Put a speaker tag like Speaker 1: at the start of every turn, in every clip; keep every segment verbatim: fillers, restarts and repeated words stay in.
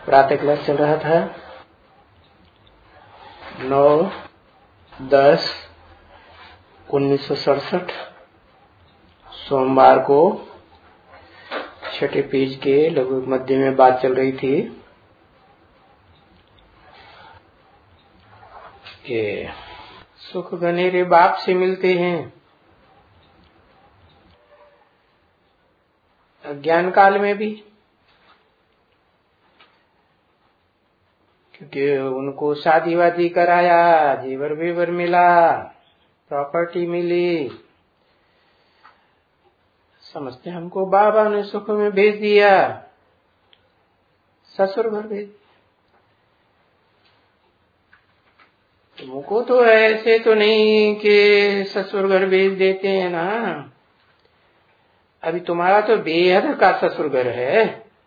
Speaker 1: प्रातः क्लास चल रहा था। नौ दस उन्नीस सौ सड़सठ सोमवार को छठे पेज के लगभग मध्य में बात चल रही थी कि सुख घनेरे बाप से मिलते हैं। अज्ञान काल में भी, क्योंकि उनको शादी वादी कराया, जेवर वेवर मिला, प्रॉपर्टी मिली, समझते हमको बाबा ने सुख में भेज दिया, ससुर घर भेज दिया। तुमको तो ऐसे तो नहीं कि ससुर घर भेज देते हैं ना। अभी तुम्हारा तो बेहद का ससुर घर है,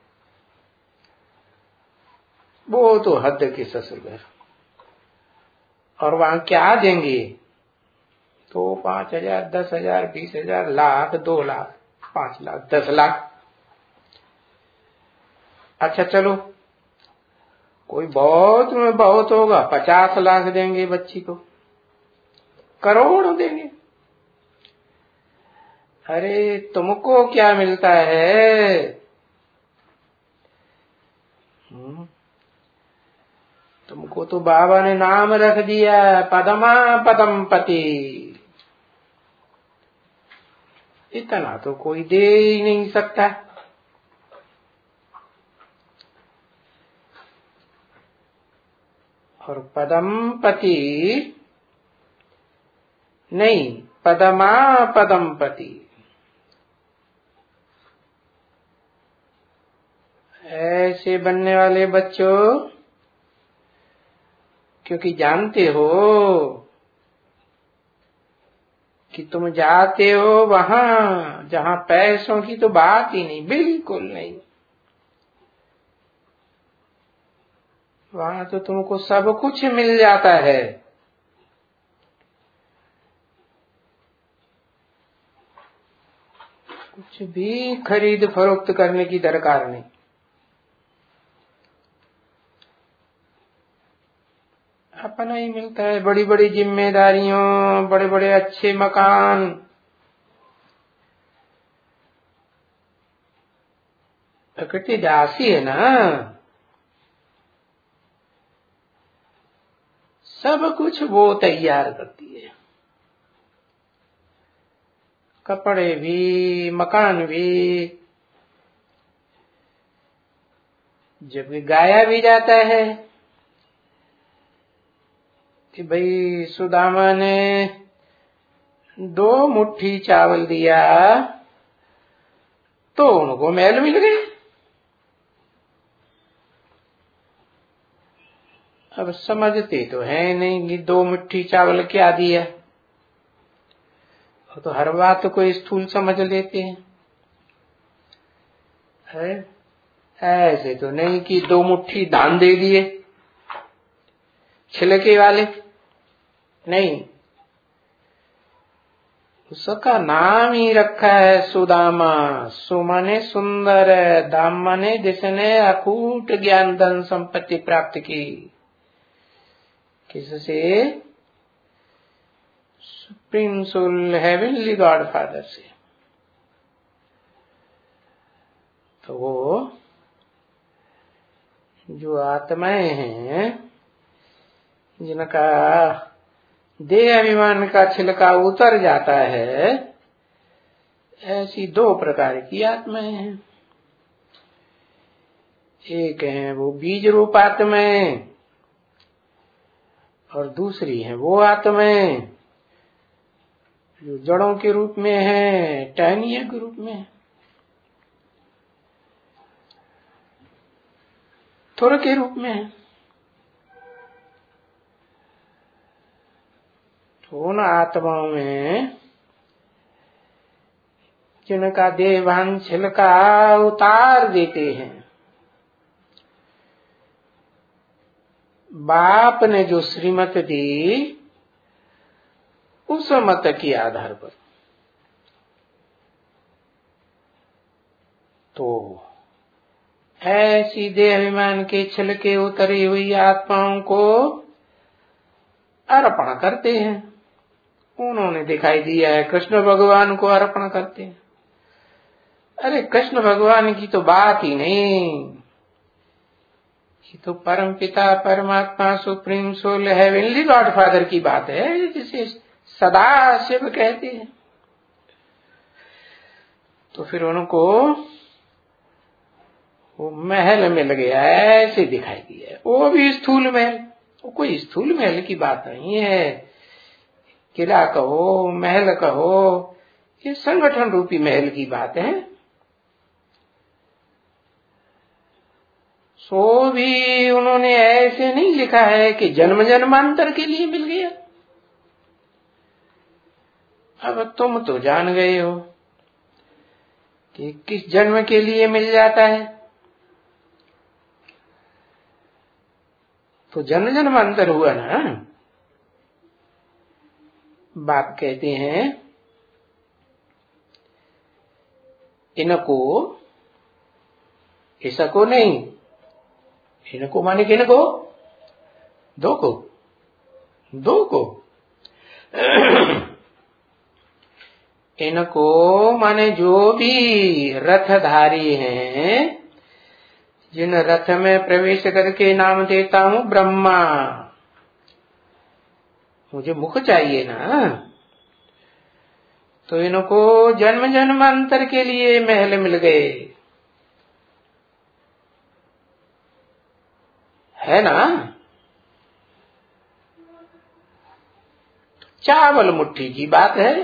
Speaker 1: वो तो हद के ससुर घर। और वहां क्या देंगे? तो पांच हजार दस हजार बीस हजार लाख दो लाख पांच लाख दस लाख। अच्छा चलो, कोई बहुत में बहुत होगा पचास लाख देंगे बच्ची को, करोड़ देंगे। अरे तुमको क्या मिलता है? तुमको तो बाबा ने नाम रख दिया पदमा पदमपति। इतना तो कोई दे ही नहीं सकता। और पदमपति नहीं, पदमा पदमपति। ऐसे बनने वाले बच्चों, क्योंकि जानते हो कि तुम जाते हो वहां जहां पैसों की तो बात ही नहीं, बिल्कुल नहीं। वहां तो तुमको सब कुछ मिल जाता है। कुछ भी खरीद फरोख्त करने की दरकार नहीं। अपना ही मिलता है। बड़ी बड़ी जिम्मेदारियों, बड़े बड़े अच्छे मकान, प्रकृति दासी है ना। सब कुछ वो तैयार करती है, कपड़े भी, मकान भी। जब गाया भी जाता है कि भाई सुदामा ने दो मुट्ठी चावल दिया तो उनको महल मिल गए। अब समझते तो है नहीं कि दो मुट्ठी चावल क्या दिया, तो हर बात को स्थूल समझ लेते हैं। है? ऐसे तो नहीं कि दो मुट्ठी धान दे दिए छिलके वाले, नहीं। उसका नाम ही रखा है सुदामा। सुमने सुंदर, दामने जिसने अकूट ज्ञान धन संपत्ति प्राप्त की। किससे? Supreme soul heavenly God father से। तो वो जो आत्माएं हैं जिनका देह अभिमान का छिलका उतर जाता है, ऐसी दो प्रकार की आत्माएं हैं। एक है वो बीज रूप आत्माएं और दूसरी है वो आत्माएं जो जड़ों के रूप में है, टहनियों के रूप में, थुर के रूप में है। तो उन आत्माओं में जिनका देहभान छिलका उतार देते हैं, बाप ने जो श्रीमत दी उस मत के आधार पर, तो ऐसी देहाभिमान के छिलके उतरी हुई आत्माओं को अर्पण करते हैं। उन्होंने दिखाई दिया है, कृष्ण भगवान को अर्पण करते हैं। अरे कृष्ण भगवान की तो बात ही नहीं, ये तो परम पिता परमात्मा supreme soul heavenly God father की बात है, जिसे सदा शिव कहते हैं। तो फिर उनको वो महल मिल गया, ऐसे दिखाई दिया, वो भी स्थूल महल। वो कोई स्थूल महल की बात नहीं है, किला कहो महल कहो, ये संगठन रूपी महल की बात है। सो भी उन्होंने ऐसे नहीं लिखा है कि जन्म जन्मांतर के लिए मिल गया। अब तुम तो जान गए हो कि किस जन्म के लिए मिल जाता है। तो जन्म जन्मांतर हुआ ना। बाप कहते हैं इनको, इसको नहीं, इनको माने किनको, दो को, दो को इनको माने जो भी रथधारी हैं, जिन रथ में प्रवेश करके नाम देता हूं ब्रह्मा, मुझे मुख चाहिए ना। तो इनको जन्म जन्मांतर के लिए महल मिल गए, है ना। चावल मुट्ठी की बात है।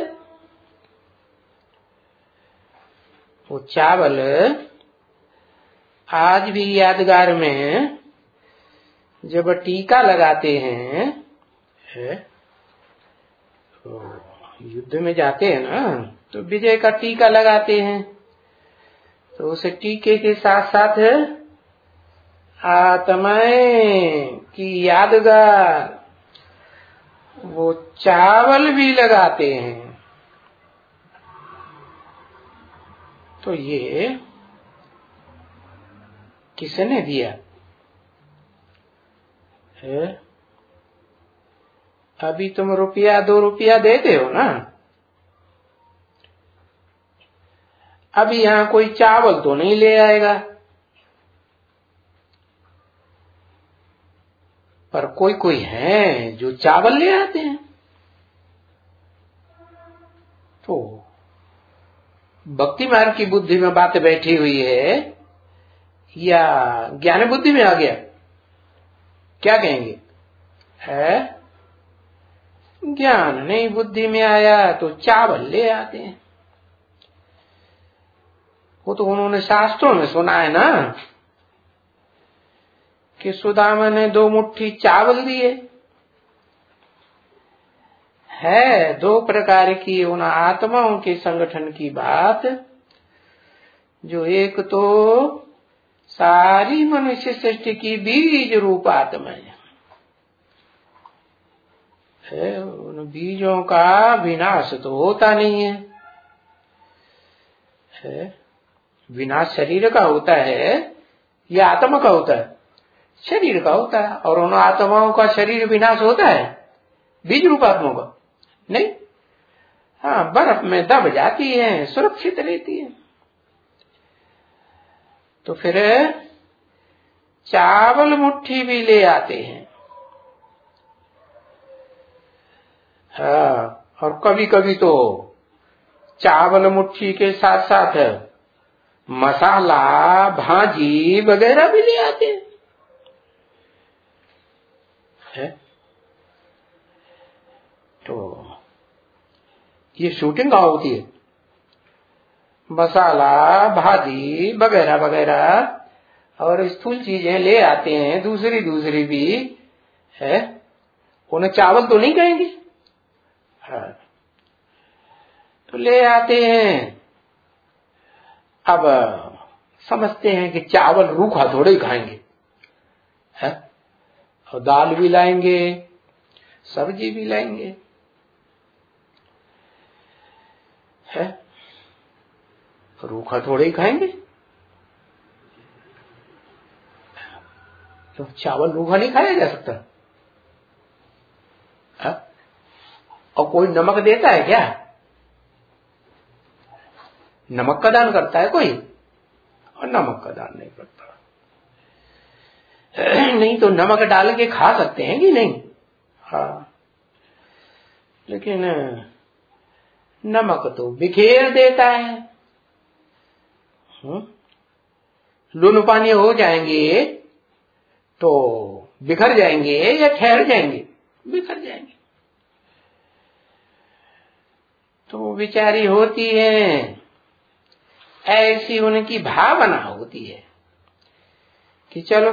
Speaker 1: वो चावल आज भी यादगार में जब टीका लगाते हैं, है? तो युद्ध में जाते हैं ना, तो विजय का टीका लगाते हैं। तो उस टीके के साथ साथ आत्माएं की यादगार वो चावल भी लगाते हैं। तो ये किसने दिया है? अभी तुम रुपया दो रुपया देते हो ना, अभी यहां कोई चावल तो नहीं ले आएगा, पर कोई कोई है जो चावल ले आते हैं। तो भक्ति मार्ग की बुद्धि में बात बैठी हुई है या ज्ञान बुद्धि में आ गया, क्या कहेंगे? है ज्ञान नहीं बुद्धि में आया तो चावल ले आते हैं। वो तो उन्होंने शास्त्रों में सुना है ना कि सुदामा ने दो मुट्ठी चावल दिए। है दो प्रकार की उन आत्माओं के संगठन की बात, जो एक तो सारी मनुष्य सृष्टि की बीज रूप आत्मा है, है उन बीजों का विनाश तो होता नहीं है, है विनाश शरीर का होता है या आत्मा का होता है? शरीर का होता है। और उन आत्माओं का शरीर विनाश होता है, बीज रूप आत्माओं का नहीं। हाँ, बर्फ में दब जाती है, सुरक्षित रहती है। तो फिर चावल मुट्ठी भी ले आते हैं। हाँ, और कभी कभी तो चावल मुट्ठी के साथ साथ मसाला भाजी वगैरह भी ले आते हैं, है? तो ये शूटिंग कहाँ होती है? मसाला भाजी वगैरह वगैरह और स्थूल चीजें ले आते हैं, दूसरी दूसरी भी है। उन्हें चावल तो नहीं कहेंगे, हाँ, तो ले आते हैं। अब समझते हैं कि चावल रूखा थोड़े ही खाएंगे, है? और दाल भी लाएंगे, सब्जी भी लाएंगे, है? रूखा थोड़े ही खाएंगे। तो चावल रूखा नहीं खाया जा सकता। हा? और कोई नमक देता है क्या? नमक का दान करता है कोई? और नमक का दान नहीं करता। नहीं तो नमक डाल के खा सकते हैं कि नहीं? हाँ, लेकिन नमक तो बिखेर देता है। लून पानी हो जाएंगे तो बिखर जाएंगे या ठहर जाएंगे? बिखर जाएंगे। तो विचारी होती है, ऐसी उनकी भावना होती है कि चलो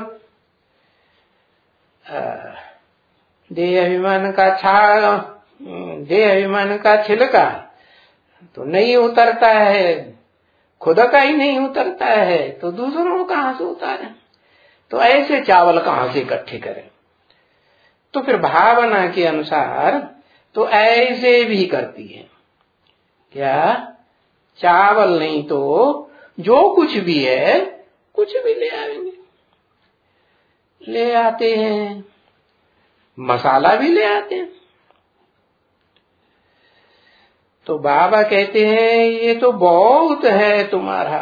Speaker 1: देह अभिमान का छाल, देह अभिमान का छिलका तो नहीं उतरता है, खुद का ही नहीं उतरता है तो दूसरों को कहां से उतारे? तो ऐसे चावल कहां से इकट्ठे करें? तो फिर भावना के अनुसार तो ऐसे भी करती है। क्या? चावल नहीं तो जो कुछ भी है कुछ भी ले आएंगे, ले आते हैं, मसाला भी ले आते हैं। तो बाबा कहते हैं ये तो बहुत है तुम्हारा,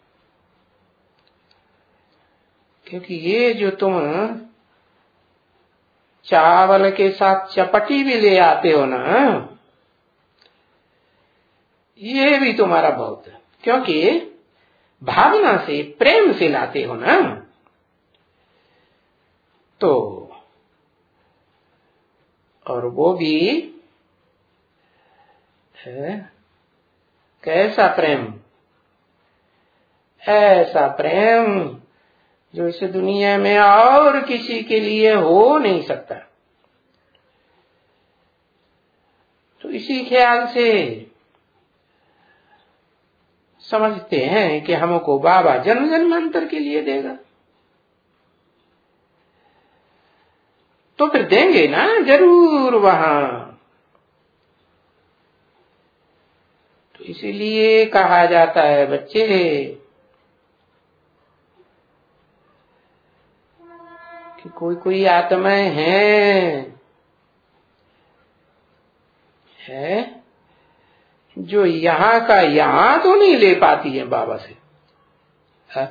Speaker 1: क्योंकि ये जो तुम चावल के साथ चपटी भी ले आते हो ना, ये भी तुम्हारा बहुत है, क्योंकि भावना से प्रेम से लाते हो ना। तो और वो भी है कैसा प्रेम? ऐसा प्रेम जो इस दुनिया में और किसी के लिए हो नहीं सकता। तो इसी ख्याल से समझते हैं कि हमको बाबा जन्म जन्मांतर के लिए देगा। तो फिर देंगे ना जरूर वहां। तो इसीलिए कहा जाता है बच्चे कि कोई कोई आत्माएं हैं है जो यहां का यहां तो नहीं ले पाती है बाबा से, है?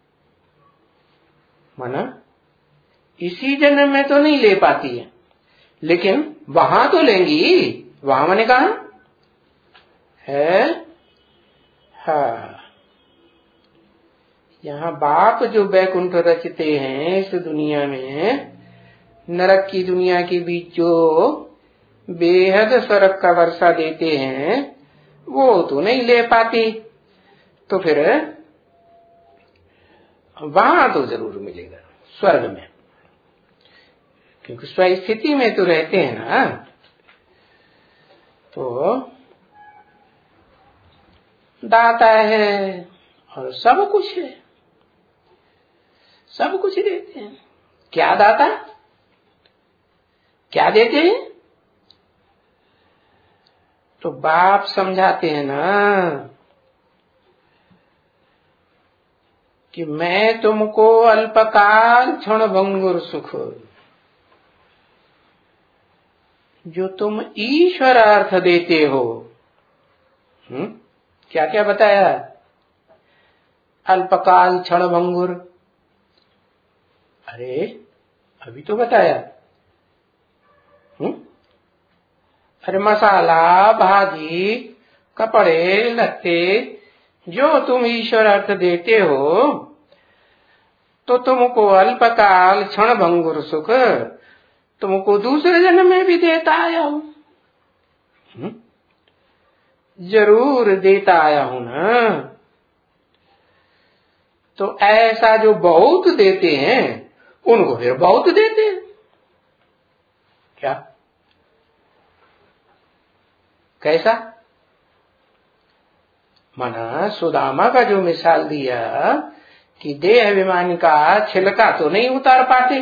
Speaker 1: माना इसी जन्म में तो नहीं ले पाती है, लेकिन वहां तो लेंगी। वहां मैंने कहा है हाँ, यहाँ बाप जो बैकुंठ रचते हैं इस दुनिया में, नरक की दुनिया के बीच जो बेहद स्वर्ग का वर्षा देते हैं वो तो नहीं ले पाती। तो फिर वहां तो जरूर मिलेगा स्वर्ग में, क्योंकि स्वस्थिति में तो रहते हैं ना। तो दाता है और सब कुछ है, सब कुछ देते हैं। क्या दाता? क्या देते हैं? तो बाप समझाते हैं ना कि मैं तुमको अल्पकाल क्षण भंगुर सुख, जो तुम ईश्वर अर्थ देते हो। हम्म क्या क्या बताया? अल्पकाल क्षण भंगुर, अरे अभी तो बताया। हम्म अरे मसाला भाजी कपड़े लत्ते जो तुम ईश्वर अर्थ देते हो तो तुमको अल्पकाल क्षण भंगुर सुख तुमको दूसरे जन्म में भी देता आया हूं। जरूर देता आया हूं ना। तो ऐसा जो बहुत देते हैं उनको फिर बहुत देते हैं। क्या? कैसा? माना सुदामा का जो मिसाल दिया कि देह अभिमान का छिलका तो नहीं उतार पाते,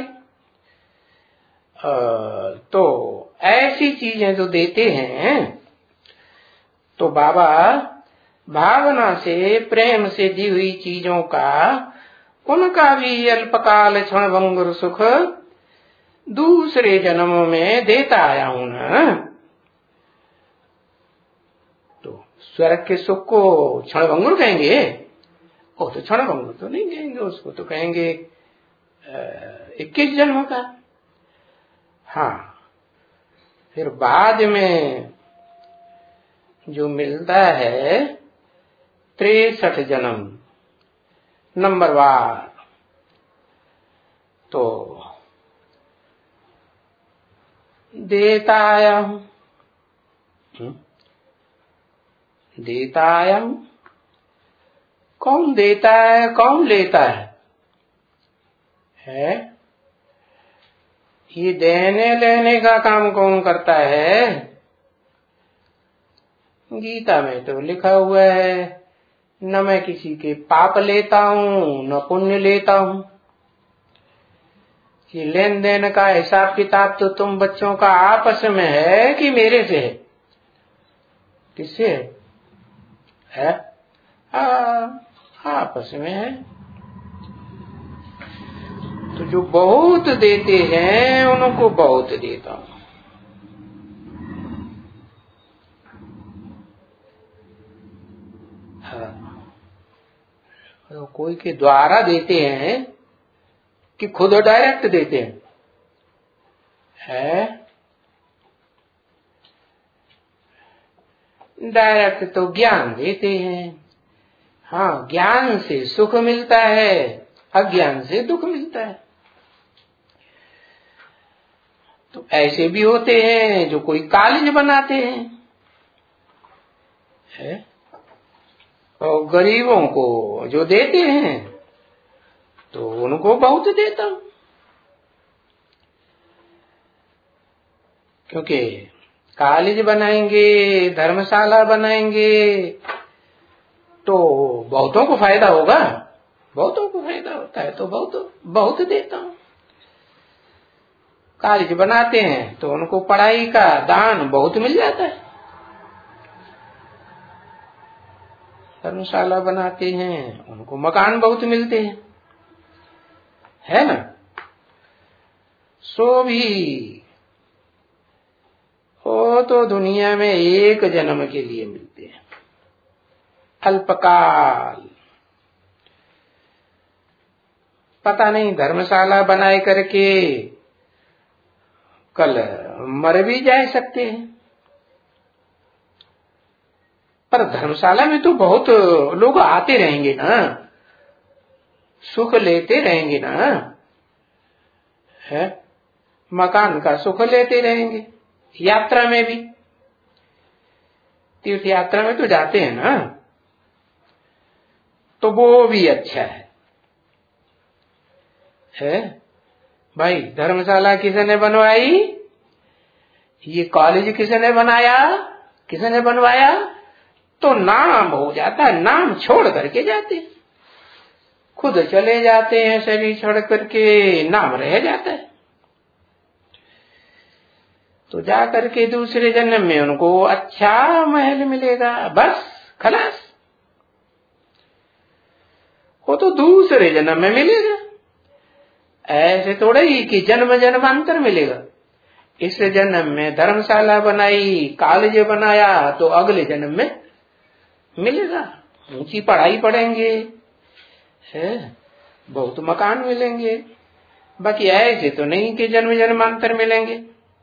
Speaker 1: तो ऐसी चीजें जो देते हैं तो बाबा भावना से प्रेम से दी हुई चीजों का उनका भी अल्पकाल क्षण भंगुर सुख दूसरे जन्मों में देता आया हूं ना। तो स्वर्ग के सुख को क्षण भंगुर कहेंगे? वो तो क्षण भंगुर तो नहीं कहेंगे, उसको तो कहेंगे इक्कीस जन्म का। हाँ, फिर बाद में जो मिलता है तिरसठ जन्म नंबरवार, तो देता आया हूं, देता आया हूं। कौन देता है, कौन लेता है? है ये देने लेने का काम कौन करता है? गीता में तो लिखा हुआ है, न मैं किसी के पाप लेता हूं न पुण्य लेता हूं। कि लेन देन का हिसाब किताब तो तुम बच्चों का आपस में है कि मेरे से है? किससे है? हाँ, आपस में है। तो जो बहुत देते हैं उनको बहुत देता हूं। हाँ, तो कोई के द्वारा देते हैं कि खुद डायरेक्ट देते हैं? है डायरेक्ट तो ज्ञान देते हैं। हाँ, ज्ञान से सुख मिलता है, अज्ञान से दुख मिलता है। तो ऐसे भी होते हैं जो कोई कॉलेज बनाते हैं, है? और गरीबों को जो देते हैं तो उनको बहुत देता हूं। क्योंकि कॉलेज बनाएंगे, धर्मशाला बनाएंगे तो बहुतों को फायदा होगा, बहुतों को फायदा होता है, तो बहुत बहुत देता हूं। कॉलेज बनाते हैं तो उनको पढ़ाई का दान बहुत मिल जाता है। धर्मशाला बनाते हैं उनको मकान बहुत मिलते हैं, है ना? सो भी वो तो दुनिया में एक जन्म के लिए मिलते हैं, अल्पकाल। पता नहीं धर्मशाला बनाए करके कल मर भी जा सकते हैं। पर धर्मशाला में तो बहुत लोग आते रहेंगे ना, सुख लेते रहेंगे ना, है? मकान का सुख लेते रहेंगे। यात्रा में भी, तीर्थ यात्रा में तो जाते हैं ना, तो वो भी अच्छा है, है? भाई धर्मशाला किसने बनवाई? ये कॉलेज किसने बनाया, किसने बनवाया? तो नाम हो जाता है, नाम छोड़ करके जाते हैं, खुद चले जाते हैं, शरीर छोड़ करके नाम रह जाता है। तो जा करके दूसरे जन्म में उनको अच्छा महल मिलेगा, बस खलास। वो तो दूसरे जन्म में मिलेगा, ऐसे थोड़ा ही कि जन्म जन्मांतर मिलेगा। इस जन्म में धर्मशाला बनाई, कॉलेज बनाया, तो अगले जन्म में मिलेगा, ऊंची पढ़ाई पढ़ेंगे, है? बहुत मकान मिलेंगे। बाकी ऐसे तो नहीं कि जन्म जन्मांतर मिलेंगे।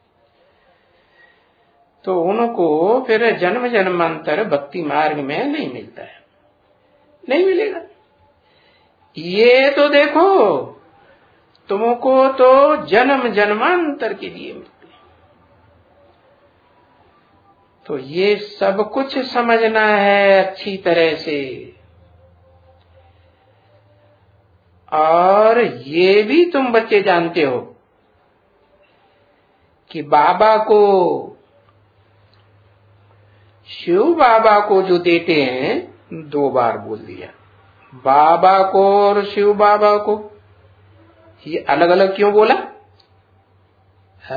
Speaker 1: तो उनको फिर जन्म जन्मांतर भक्ति मार्ग में नहीं मिलता है, नहीं मिलेगा। ये तो देखो, तुमको तो जन्म जन्मांतर के लिए मिलते हैं। तो ये सब कुछ समझना है अच्छी तरह से। और ये भी तुम बच्चे जानते हो कि बाबा को, शिव बाबा को जो देते हैं, दो बार बोल दिया, बाबा को और शिव बाबा को, ये अलग अलग क्यों बोला है?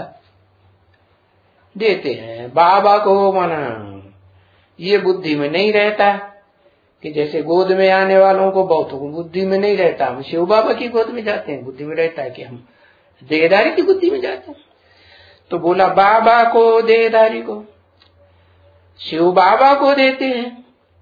Speaker 1: देते हैं बाबा को, माना ये बुद्धि में नहीं रहता कि जैसे गोद में आने वालों को बहुतों को बुद्धि में नहीं रहता, हम शिव बाबा की गोद में जाते हैं बुद्धि में रहता है कि हम देहधारी की बुद्धि में जाते हैं। तो बोला बाबा को, देहधारी को, शिव बाबा को देते हैं।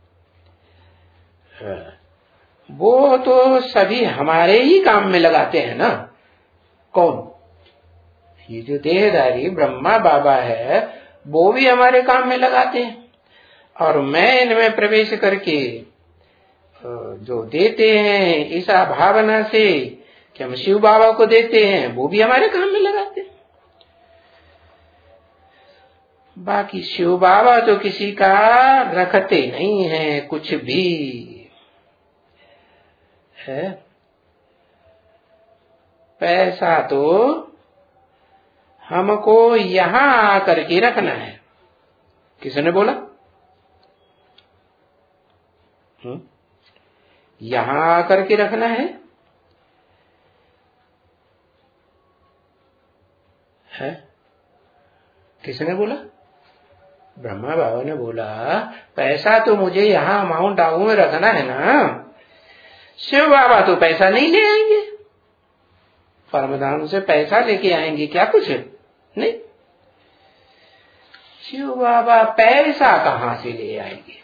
Speaker 1: वो तो सभी हमारे ही काम में लगाते हैं ना। कौन? ये जो देहधारी ब्रह्मा बाबा है वो भी हमारे काम में लगाते हैं, और मैं इनमें प्रवेश करके जो देते हैं ईसा भावना से कि हम शिव बाबा को देते हैं, वो भी हमारे काम में लगाते हैं। बाकी शिव बाबा तो किसी का रखते नहीं है कुछ भी है। पैसा तो हमको यहां आकर के रखना है। किसने बोला? हुँ? यहां आकर के रखना है, है? किसने बोला? ब्रह्मा बाबा ने बोला पैसा तो मुझे यहां माउंट आबू में रखना है ना। शिव बाबा तो पैसा नहीं ले आएंगे, परमधाम से पैसा लेके आएंगे क्या? कुछ नहीं। शिव बाबा पैसा कहां से ले आएंगे?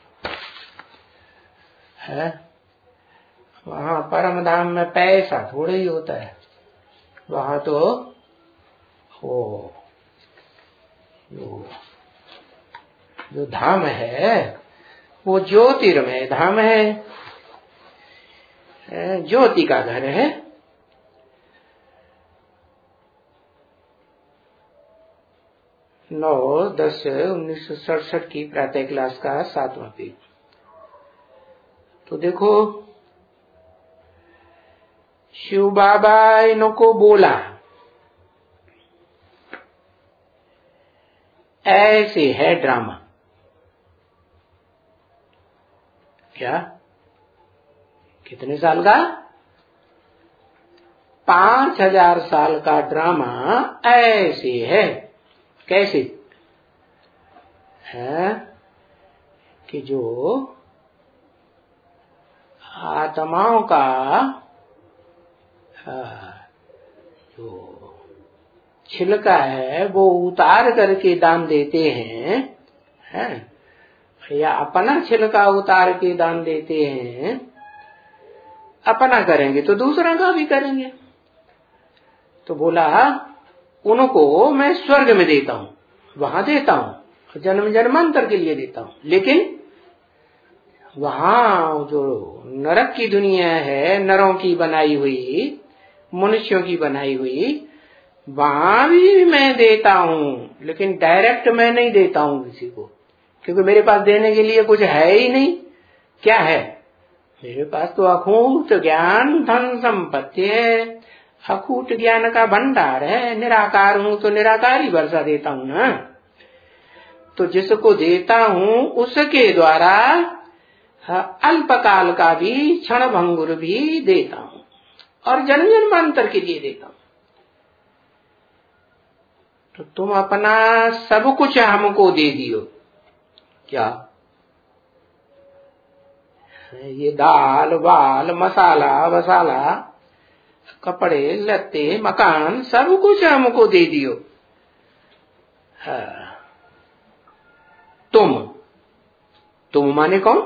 Speaker 1: है वहां परमधाम में पैसा थोड़ा ही होता है। वहां तो वो जो, जो धाम है वो ज्योतिर्मय धाम है, ज्योति का घर है। नौ दस उन्नीस सौ सड़सठ की प्रातः क्लास का सातवां पेज। तो देखो शिव बाबा इनको बोला ऐसे है ड्रामा। क्या? कितने साल का? पांच हजार साल का ड्रामा ऐसे है। कैसे है कि जो आत्माओं का जो छिलका है वो उतार करके दान देते हैं, है? या अपना छिलका उतार के दान देते हैं। अपना करेंगे तो दूसरा का भी करेंगे। तो बोला उनको मैं स्वर्ग में देता हूं, वहां देता हूं, जन्म जन्मांतर के लिए देता हूं, लेकिन वहां जो नरक की दुनिया है, नरों की बनाई हुई, मनुष्यों की बनाई हुई, वहां भी मैं देता हूं, लेकिन डायरेक्ट मैं नहीं देता हूं किसी को, क्योंकि मेरे पास देने के लिए कुछ है ही नहीं। क्या है? मेरे पास तो अखूट ज्ञान धन संपत्ति है, अखूट ज्ञान का भंडार है। निराकार हूं तो निराकार ही वर्षा देता हूं ना। तो जिसको देता हूं उसके द्वारा अल्पकाल का भी क्षण भंगुर भी देता हूं, और जन्म जन्मांतर के लिए देता हूं। तो तुम अपना सब कुछ हमको दे दियो। क्या? ये दाल वाल मसाला वसाला, कपड़े लत्ते मकान सब कुछ हमको दे दियो। हाँ। तुम तुम माने कौन?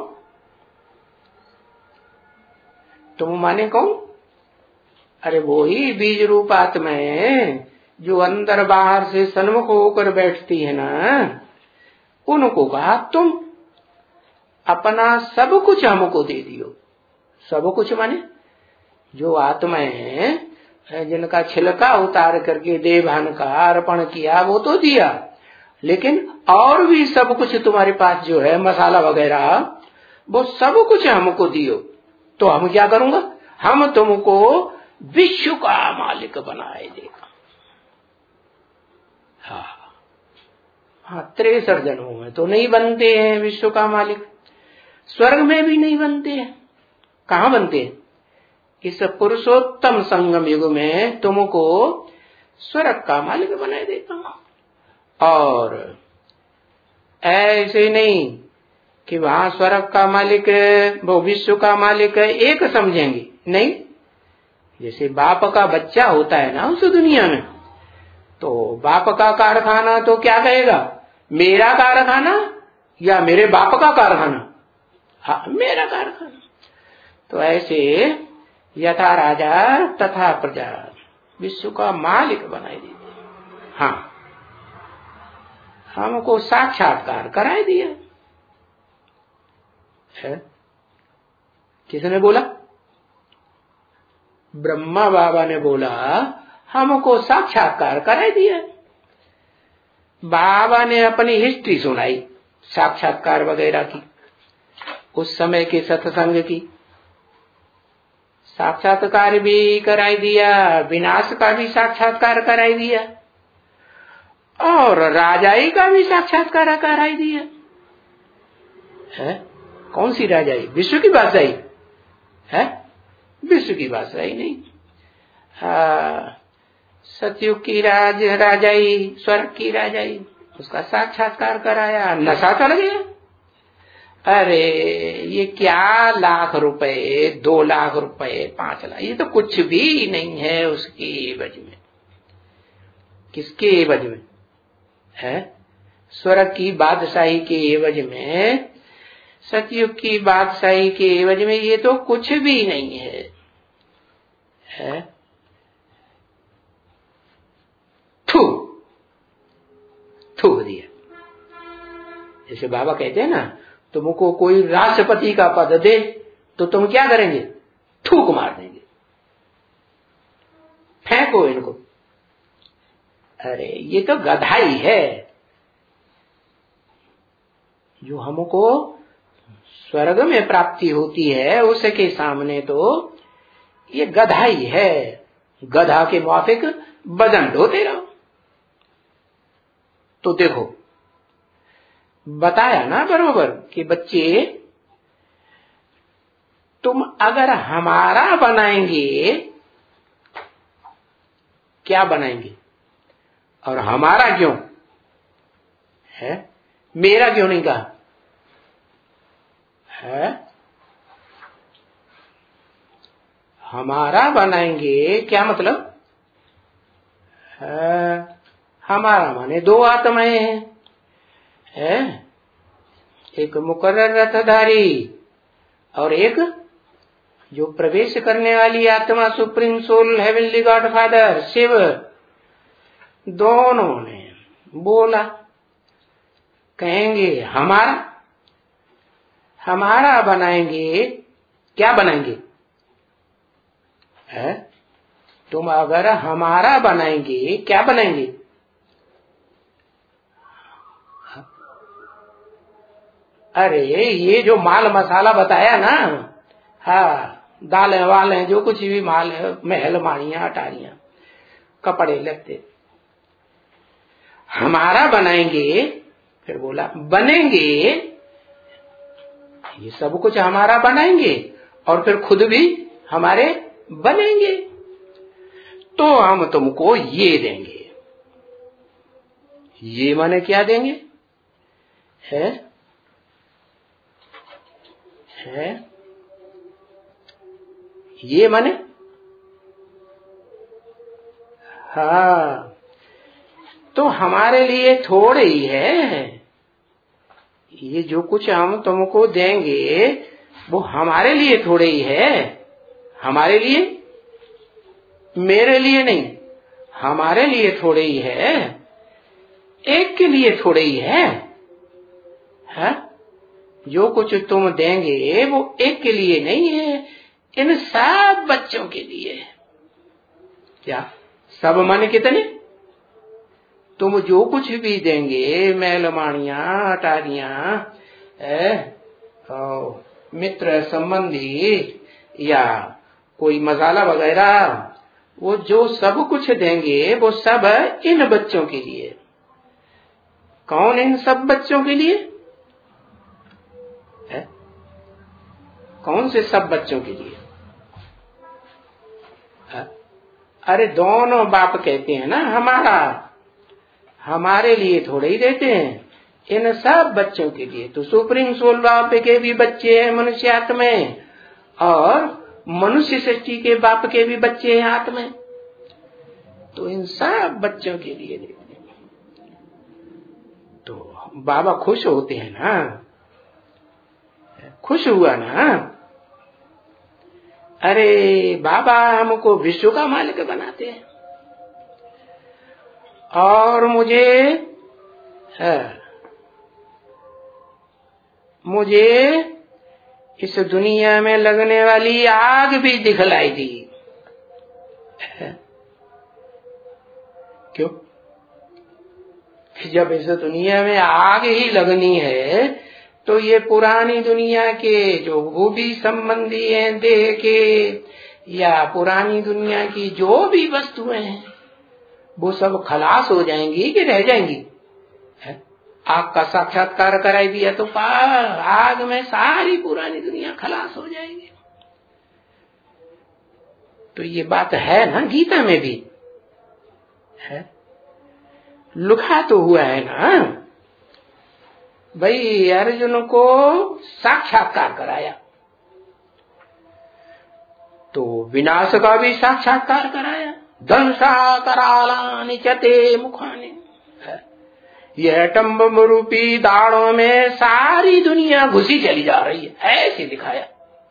Speaker 1: तुम माने कौन? अरे वो ही बीज रूप आत्मा है जो अंदर बाहर से सन्मुख होकर बैठती है ना, उनको कहा तुम अपना सब कुछ हमको दे दियो। सब कुछ माने जो आत्माएं हैं जिनका छिलका उतार करके देवभान का अर्पण किया वो तो दिया, लेकिन और भी सब कुछ तुम्हारे पास जो है मसाला वगैरह वो सब कुछ हमको दियो। तो हम क्या करूंगा? हम तुमको विश्व का मालिक बनाए देगा। हाँ हाँ, तिरसठ जन्मों में तो नहीं बनते हैं विश्व का मालिक, स्वर्ग में भी नहीं बनते हैं। कहाँ बनते हैं? इस पुरुषोत्तम संगम युग में तुमको स्वर्ग का मालिक बनाए देता हूं। और ऐसे नहीं कि वहां स्वर्ग का मालिक वो विश्व का मालिक एक समझेंगे, नहीं। जैसे बाप का बच्चा होता है ना उस दुनिया में, तो बाप का कारखाना तो क्या कहेगा, मेरा कारखाना या मेरे बाप का कारखाना, हाँ मेरा कारखाना। तो ऐसे यथा राजा तथा प्रजा, विश्व का मालिक बनाई दीजिए। हाँ, हमको साक्षात्कार कराई दिया है। किसने बोला? ब्रह्मा बाबा ने बोला, हमको साक्षात्कार कराई दिया। बाबा ने अपनी हिस्ट्री सुनाई साक्षात्कार वगैरह की, उस समय के सत्संग की। साक्षात्कार भी कराई दिया, विनाश का भी साक्षात्कार कराई दिया, और राजाई का भी साक्षात्कार कराई दिया है। कौन सी राजाई? विश्व की बादशाही है? विश्व की बादशाही नहीं। सतयुग की राज राजाई, स्वर्ग की राजाई, उसका साक्षात्कार कराया, नशा चढ़ गया। अरे ये क्या लाख रुपए, दो लाख रुपए, पांच लाख, ये तो कुछ भी नहीं है उसके एवज में। किसके एवज में है? स्वर्ग की बादशाही के एवज में, सतयुग की बादशाही के एवज में ये तो कुछ भी नहीं है, है? थू थू दिया। जैसे बाबा कहते हैं ना, तुमको कोई राष्ट्रपति का पद दे तो तुम क्या करेंगे? थूक मार देंगे, फेंको इनको। अरे ये तो गधाई है। जो हमको स्वर्ग में प्राप्ति होती है उसके सामने तो ये गधाई है। गधा के मुआफिक बदन ढोते रहो। तो देखो बताया ना बरोबर कि बच्चे, तुम अगर हमारा बनाएंगे, क्या बनाएंगे? और हमारा क्यों है? मेरा क्यों नहीं कहा है? हमारा बनाएंगे क्या मतलब है? हमारा माने दो आत्माएं हैं है? एक मुकर्रर रथधारी और एक जो प्रवेश करने वाली आत्मा, supreme soul, heavenly God father Shiv. दोनों ने बोला, कहेंगे हमारा हमारा बनाएंगे। क्या बनाएंगे है? तुम अगर हमारा बनाएंगे क्या बनाएंगे? अरे ये जो माल मसाला बताया ना, हाँ दालें वालें जो कुछ भी माल है, महल माड़ियां अटारियां कपड़े लगते, हमारा बनाएंगे। फिर बोला बनेंगे, ये सब कुछ हमारा बनाएंगे और फिर खुद भी हमारे बनेंगे, तो हम तुमको ये देंगे। ये माने क्या देंगे है? है ये माने हाँ, तो हमारे लिए थोड़े ही है। ये जो कुछ हम तुमको देंगे वो हमारे लिए थोड़े ही है। हमारे लिए, मेरे लिए नहीं, हमारे लिए थोड़े ही है। एक के लिए थोड़े ही है, है? जो कुछ तुम देंगे वो एक के लिए नहीं है, इन सब बच्चों के लिए। क्या सब माने कितने? तुम जो कुछ भी देंगे, मैलमाणियां अटारियां, मित्र संबंधी या कोई मसाला वगैरह, वो जो सब कुछ देंगे वो सब इन बच्चों के लिए। कौन इन सब बच्चों के लिए है? कौन से सब बच्चों के लिए है? अरे दोनों बाप कहते हैं ना हमारा, हमारे लिए थोड़े ही देते हैं, इन सब बच्चों के लिए। तो सुप्रीम सोल बाप के भी बच्चे हैं मनुष्य आत्मा में, और मनुष्य सृष्टि के बाप के भी बच्चे हैं आत्मा में। तो इन सब बच्चों के लिए देखते हैं। तो बाबा खुश होते हैं ना, खुश हुआ ना, अरे बाबा हमको विश्व का मालिक बनाते हैं और मुझे है, मुझे इस दुनिया में लगने वाली आग भी दिखलाई दी। क्यों? जब इस दुनिया में आग ही लगनी है तो ये पुरानी दुनिया के जो वो भी संबंधी हैं देह के, या पुरानी दुनिया की जो भी वस्तुएं हैं वो सब खलास हो जाएंगी कि रह जाएंगी? आग का साक्षात्कार कराई दिया तो आग में सारी पुरानी दुनिया खलास हो जाएगी। तो ये बात है ना, गीता में भी है, लिखा तो हुआ है ना भाई। अर्जुन को साक्षात्कार कराया तो विनाश का भी साक्षात्कार कराया। दंसा करालानि चते मुखानि, यह टम्ब रूपी दाड़ों में सारी दुनिया घुसी चली जा रही है, ऐसे दिखाया।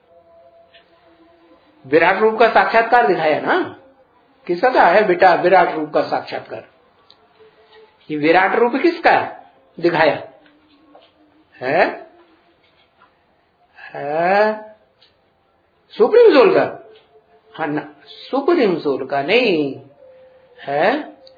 Speaker 1: विराट रूप का साक्षात्कार दिखाया ना। किसका है बेटा विराट रूप का साक्षात्कार? ये विराट रूप किसका दिखाया है? है सुप्रीम सोल का? हाँ ना, सुप्रीम सोल का नहीं है,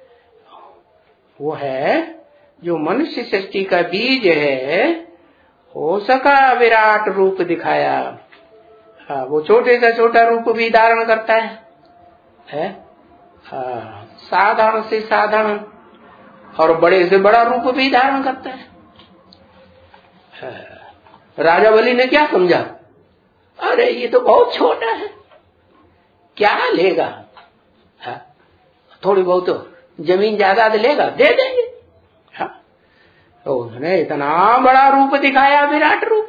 Speaker 1: वो है जो मनुष्य सृष्टि का बीज है, हो सका विराट रूप दिखाया। हाँ, वो छोटे से छोटा रूप भी धारण करता है, है? हाँ, साधारण से साधारण और बड़े से बड़ा रूप भी धारण करता है। हाँ, राजा बलि ने क्या समझा? अरे ये तो बहुत छोटा है, क्या लेगा? हाँ, थोड़ी बहुत तो जमीन जायदाद लेगा, दे देंगे। हाँ, तो उसने इतना बड़ा रूप दिखाया, विराट रूप,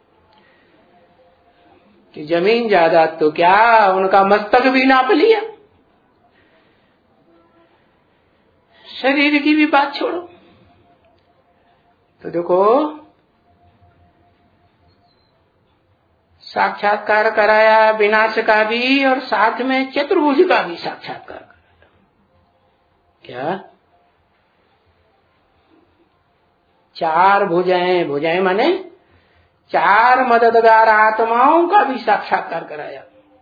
Speaker 1: कि जमीन जायदाद तो क्या उनका मस्तक भी नाप लिया। शरीर की भी बात छोड़ो। तो देखो साक्षात्कार कराया विनाश का भी, और साथ में चतुर्भुज का भी साक्षात्कार कराया। क्या? चार भुजाएं, भुजाएं माने चार मददगार आत्माओं का भी साक्षात्कार कराया।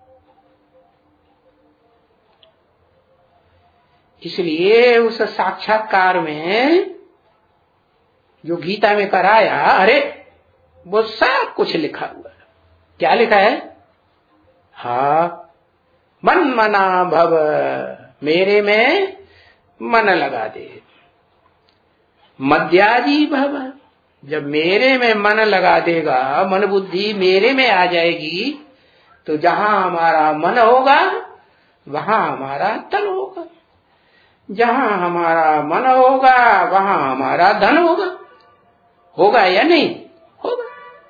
Speaker 1: इसलिए उस साक्षात्कार में जो गीता में कराया, अरे वो सब कुछ लिखा हुआ है। क्या लिखा है? हाँ, मन मना भव, मेरे में मन लगा दे। मध्याजी भव, जब मेरे में मन लगा देगा, मन बुद्धि मेरे में आ जाएगी, तो जहां हमारा मन होगा वहां हमारा तन होगा, जहां हमारा मन होगा वहां हमारा धन होगा। होगा या नहीं होगा?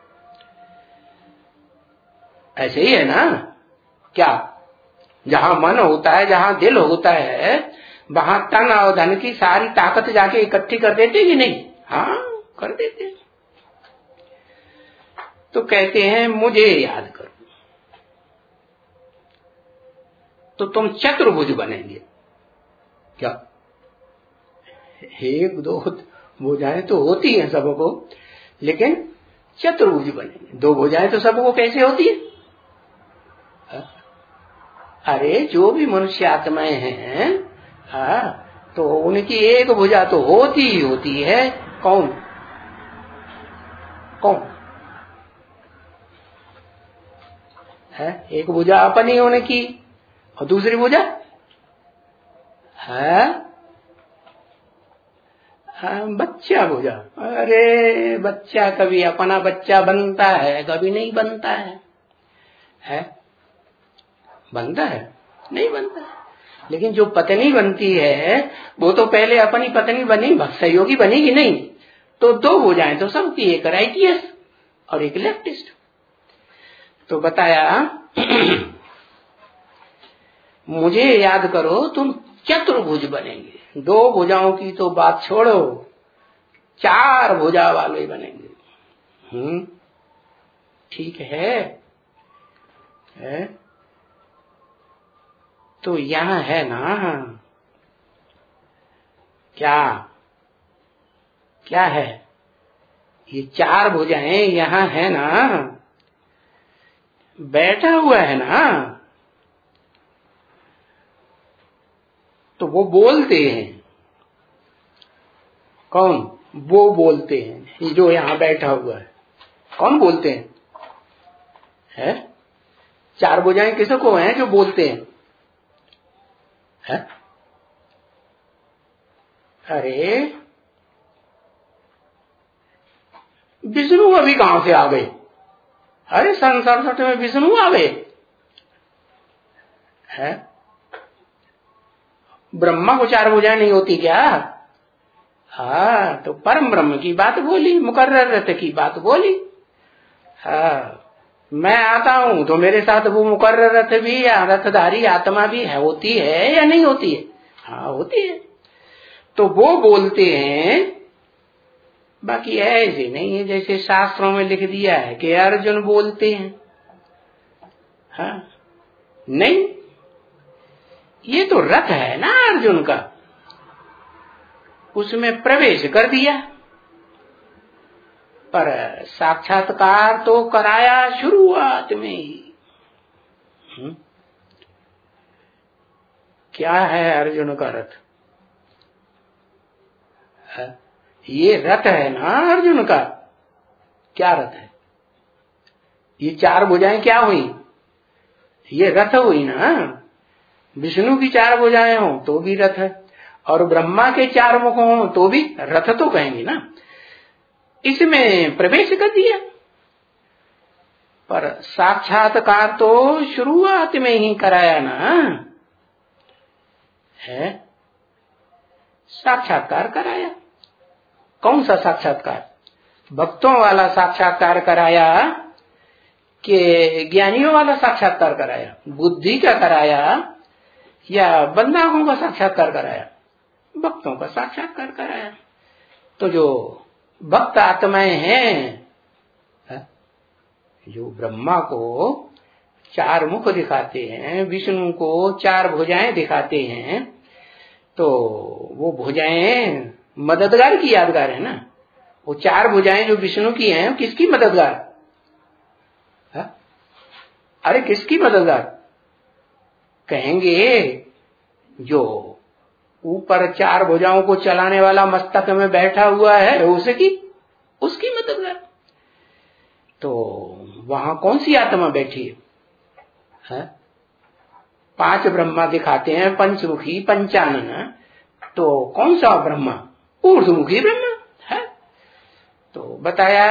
Speaker 1: ऐसे ही है ना? क्या? जहां मन होता है, जहां दिल होता है, वहां तन और धन की सारी ताकत जाके इकट्ठी कर देते कि नहीं? हाँ, कर देते। तो कहते हैं मुझे याद करो तो तुम चतुर्भुज बनेंगे। क्या? एक दो भुजाएं तो होती हैं सबको, लेकिन चतुर्भुज बनेंगे। दो भुजाएं तो सबको कैसे होती है? अरे जो भी मनुष्य आत्माएं हैं, हाँ, तो उनकी एक भुजा तो होती ही होती है। कौन कौन है? एक भुजा अपनी उनकी, और दूसरी भुजा है हाँ, बच्चा भुजा। अरे बच्चा कभी अपना बच्चा बनता है, कभी नहीं बनता है, है? बनता है? नहीं बनता है। लेकिन जो पत्नी बनती है वो तो पहले अपनी पत्नी बनी, सहयोगी बनी कि नहीं? तो दो भुजाएं तो सबकी, एक राइटियस और एक लेफ्टिस्ट। तो बताया मुझे याद करो तुम चतुर्भुज बनेंगे। दो भुजाओं की तो बात छोड़ो, चार भुजा वाले बनेंगे। हम्म ठीक है, है? तो यहां है ना, क्या क्या है, ये चार भुजाएं यहां है ना, बैठा हुआ है ना, तो वो बोलते हैं। कौन? वो बोलते हैं, ये जो यहां बैठा हुआ है। कौन बोलते हैं? है? चार भुजाएं किसको हैं जो बोलते हैं? है? अरे विष्णु अभी कहां से आ गए? अरे सन सड़सठ में विष्णु आ गए है? ब्रह्मा को चार भुजाएं नहीं होती क्या? हाँ, तो परम ब्रह्म की बात बोली, मुकर्रर रथ की बात बोली। हाँ, मैं आता हूं तो मेरे साथ वो मुकर्रर रथ भी या रथधारी आत्मा भी है, होती है या नहीं होती है? हाँ होती है। तो वो बोलते हैं, बाकी ऐसे नहीं है जैसे शास्त्रों में लिख दिया है कि अर्जुन बोलते हैं। हाँ नहीं, ये तो रथ है ना अर्जुन का, उसमें प्रवेश कर दिया, पर साक्षात्कार तो कराया शुरुआत में ही। हुँ? क्या है अर्जुन का रथ? है? ये रथ है ना अर्जुन का। क्या रथ है? ये चार भुजाएं क्या हुई? ये रथ हुई ना। विष्णु की चार भुजाएं हो तो भी रथ है, और ब्रह्मा के चार मुख हो तो भी रथ तो कहेंगे ना। इसमें प्रवेश कर दिया, पर साक्षात्कार तो शुरुआत में ही कराया ना है। साक्षात्कार कराया। कौन सा साक्षात्कार? भक्तों वाला साक्षात्कार कराया कि ज्ञानियों वाला साक्षात्कार कराया? बुद्धि का कराया या बंदाओं का साक्षात्कार कराया? भक्तों का साक्षात्कार कराया। तो जो भक्त आत्माएं हैं, जो ब्रह्मा को चार मुख दिखाते हैं, विष्णु को चार भुजाएं दिखाते हैं, तो वो भुजाएं मददगार की यादगार है ना। वो चार भुजाएं जो विष्णु की हैं, किसकी मददगार है? अरे किसकी मददगार कहेंगे? जो ऊपर चार भुजाओं को चलाने वाला मस्तक में बैठा हुआ है, उसकी उसकी मददगार। तो वहां कौन सी आत्मा बैठी है? है? पांच ब्रह्मा दिखाते हैं, पंचमुखी पंचानन। तो कौन सा ब्रह्मा? ऊर्ध्वमुखी ब्रह्मा है। तो बताया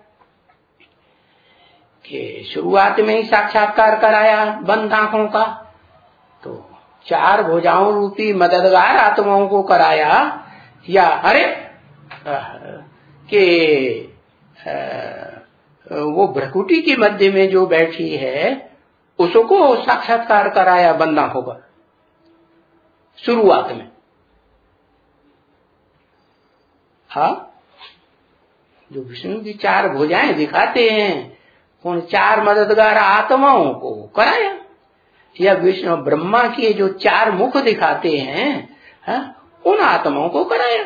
Speaker 1: कि शुरुआत में ही साक्षात्कार कराया बंद आंखों का, तो चार भुजाओं रूपी मददगार आत्माओं को कराया, या अरे कि वो भ्रकुटी के मध्य में जो बैठी है उसको साक्षात्कार कराया बंद आंखों का शुरुआत में। हाँ, जो विष्णु की चार भुजाएं दिखाते हैं, उन चार मददगार आत्माओं को कराया, या विष्णु ब्रह्मा के जो चार मुख दिखाते हैं, हा? उन आत्माओं को कराया।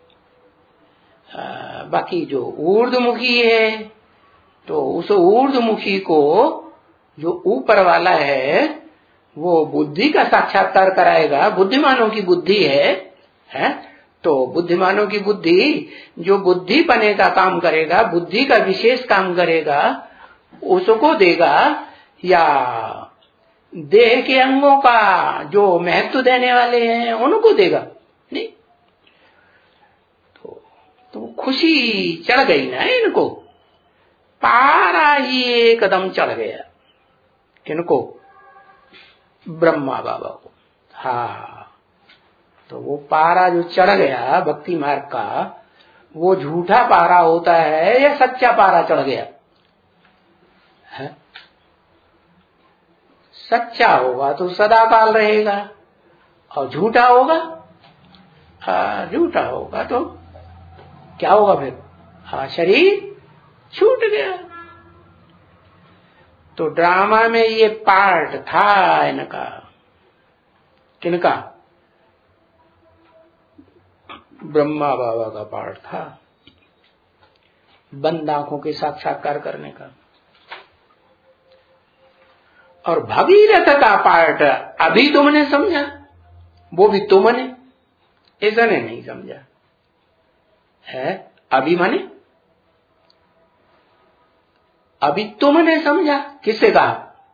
Speaker 1: आ, बाकी जो ऊर्ध्वमुखी है, तो उस ऊर्ध्वमुखी को जो ऊपर वाला है वो बुद्धि का साक्षात्कार कराएगा। बुद्धिमानों की बुद्धि है, है? तो बुद्धिमानों की बुद्धि जो बुद्धि पने का काम करेगा, बुद्धि का विशेष काम करेगा, उसको देगा, या देह के अंगों का जो महत्व देने वाले हैं उनको देगा? नहीं। तो, तो खुशी चढ़ गई ना इनको, पारा ही एकदम चढ़ गया। किनको? ब्रह्मा बाबा को। हाँ, तो वो पारा जो चढ़ गया भक्ति मार्ग का, वो झूठा पारा होता है या सच्चा पारा चढ़ गया है? सच्चा होगा तो सदा काल रहेगा और झूठा होगा, हाँ झूठा होगा तो क्या होगा फिर? हाँ शरीर छूट गया। तो ड्रामा में ये पार्ट था इनका, किनका? ब्रह्मा बाबा का पार्ट था, बंद आंखों के साक्षात्कार करने का। और भगीरथ का पार्ट अभी तुमने समझा, वो भी तुमने, इसने नहीं समझा है। अभी माने अभी तुमने समझा, किससे कहा?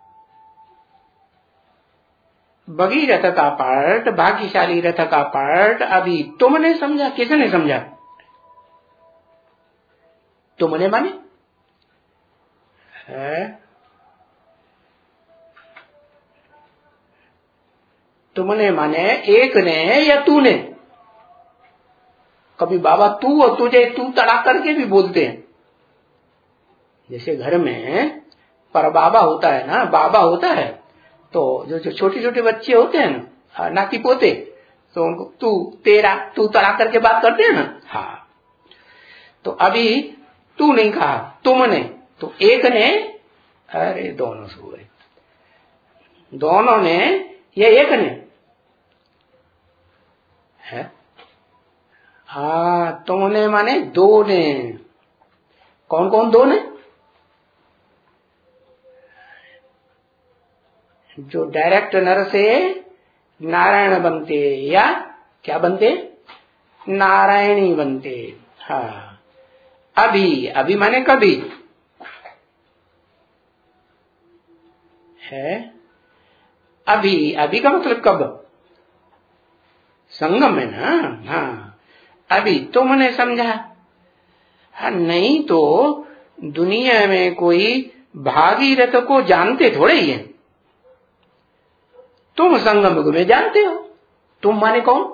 Speaker 1: भगीरथ का पार्ट, भाग्यशाली रथ का पार्ट अभी तुमने समझा, किसने समझा? तुमने माने है, तुमने माने एक ने या तूने? कभी बाबा तू और तुझे तू तड़ा करके भी बोलते हैं। जैसे घर में पर बाबा होता है ना, बाबा होता है तो जो जो छोटे छोटे बच्चे होते हैं ना, नाती पोते, तो उनको तू तेरा तू तड़ा करके बात करते हैं ना। हाँ, तो अभी तू नहीं कहा, तुमने, तो एक ने, अरे दोनों सो गए, दोनों ने या एक ने है? हाँ, तुमने माने दो ने। कौन कौन दो ने? जो डायरेक्ट नर से नारायण बनते या क्या बनते? नारायणी बनते। हाँ, अभी, अभी माने कभी है। अभी, अभी का मतलब कब? संगम में ना। हाँ, अभी तुमने समझा। हाँ, नहीं तो दुनिया में कोई भागीरथ को जानते थोड़े ही है। तुम संगम युग में जानते हो। तुम माने कौन?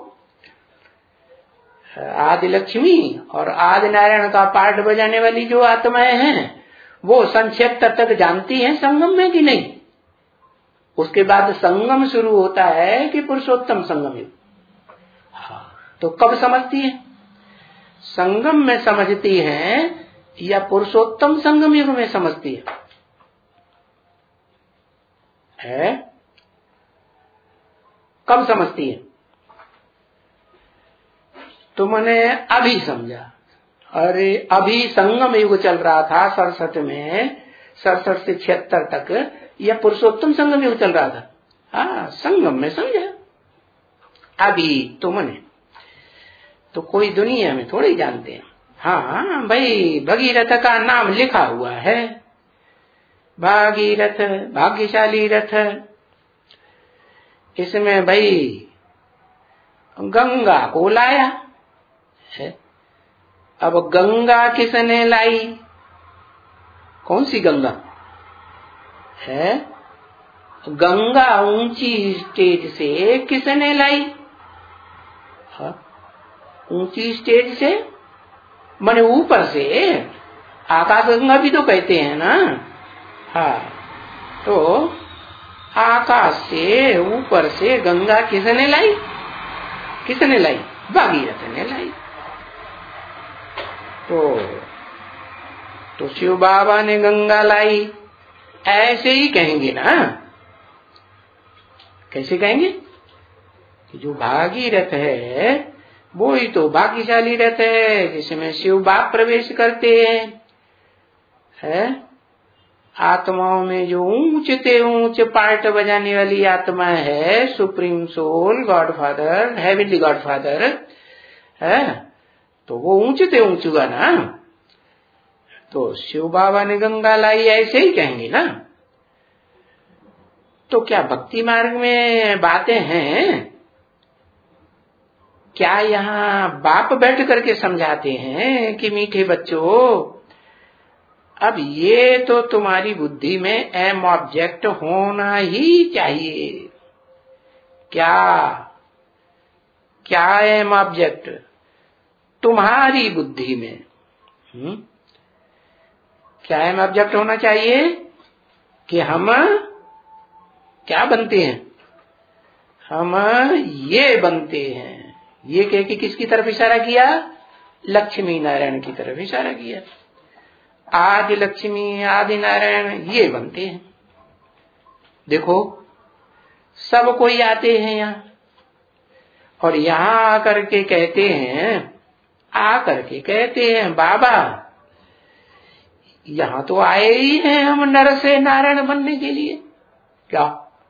Speaker 1: आदि लक्ष्मी और आदि नारायण का पार्ट बजाने वाली जो आत्माएं हैं, वो संक्षेप तक जानती हैं संगम में कि नहीं? उसके बाद संगम शुरू होता है कि पुरुषोत्तम संगम युग। हाँ, तो कब समझती है? संगम में समझती हैं या पुरुषोत्तम संगम युग में समझती है? है? कब समझती है? तुमने अभी समझा। अरे अभी संगम युग चल रहा था सड़सठ में, सड़सठ से छिहत्तर तक यह पुरुषोत्तम संगम युग चल रहा था। हाँ, संगम में समझा। अभी तुमने तो कोई दुनिया में थोड़ी जानते हैं। हाँ भाई, भगीरथ का नाम लिखा हुआ है, भागीरथ, भाग्यशाली रथ। इसमें भाई गंगा को लाया है। अब गंगा किसने लाई? कौन सी गंगा है? गंगा ऊंची स्टेज से किसने लाई? हाँ, ऊंची स्टेज से माने ऊपर से, आकाश गंगा भी तो कहते हैं ना। हाँ, तो आकाश से ऊपर से गंगा किसने लाई? किसने लाई? भागीरथ ने लाई। तो तो शिव बाबा ने गंगा लाई, ऐसे ही कहेंगे ना। कैसे कहेंगे? कि जो भागीरथ है वो ही तो भाग्यशाली रथ है, जिसमें शिव बाप प्रवेश करते हैं। है? आत्माओं में जो ऊंचते ऊंच पार्ट बजाने वाली आत्मा है, supreme soul, God father, heavenly God father है, तो वो ऊंचते ऊंच हुआ ना। तो शिव बाबा ने गंगा लाई, ऐसे ही कहेंगे ना। तो क्या भक्ति मार्ग में बातें हैं? क्या यहाँ बाप बैठ करके समझाते हैं कि मीठे बच्चों, अब ये तो तुम्हारी बुद्धि में एम ऑब्जेक्ट होना ही चाहिए। क्या क्या एम ऑब्जेक्ट? तुम्हारी बुद्धि में हुँ? क्या है ऑब्जेक्ट होना चाहिए कि हम क्या बनते हैं, हम ये बनते हैं। ये कह के किसकी तरफ इशारा किया, लक्ष्मी नारायण की तरफ इशारा किया। आदि लक्ष्मी आदि नारायण ये बनते हैं। देखो सब कोई आते हैं यहाँ, और यहाँ आकर के कहते हैं, आकर के कहते हैं बाबा यहाँ तो आए ही हैं हम नर से नारायण बनने के लिए। क्या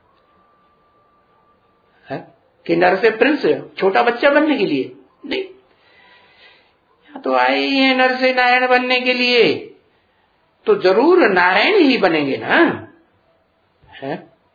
Speaker 1: है कि नर से प्रिंस छोटा बच्चा बनने के लिए नहीं, यहाँ तो आए ही हैं नर से नारायण बनने के लिए, तो जरूर नारायण ही बनेंगे ना। है